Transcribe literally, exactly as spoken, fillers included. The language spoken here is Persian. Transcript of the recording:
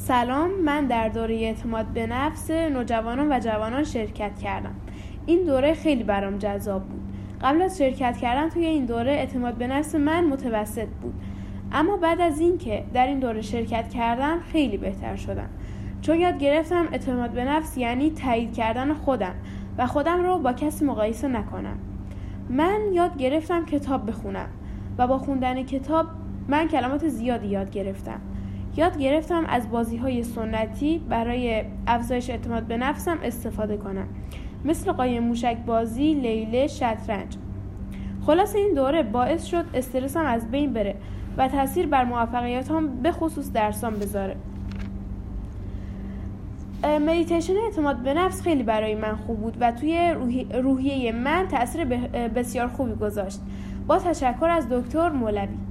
سلام، من در دوره اعتماد به نفس نوجوانان و جوانان شرکت کردم. این دوره خیلی برام جذاب بود. قبل از شرکت کردن توی این دوره اعتماد به نفس من متوسط بود. اما بعد از این که در این دوره شرکت کردم خیلی بهتر شدم. چون یاد گرفتم اعتماد به نفس یعنی تایید کردن خودم و خودم رو با کسی مقایسه نکنم. من یاد گرفتم کتاب بخونم و با خوندن کتاب من کلمات زیادی یاد گرفتم. یاد گرفتم از بازی‌های سنتی برای افزایش اعتماد به نفسم استفاده کنم، مثل قایم موشک بازی، لیله، شطرنج. خلاص این دوره باعث شد استرسم از بین بره و تاثیر بر موفقیتام به خصوص درسام بذاره. مدیتیشن اعتماد به نفس خیلی برای من خوب بود و توی روحیه من تاثیر بسیار خوبی گذاشت. با تشکر از دکتر مولوی.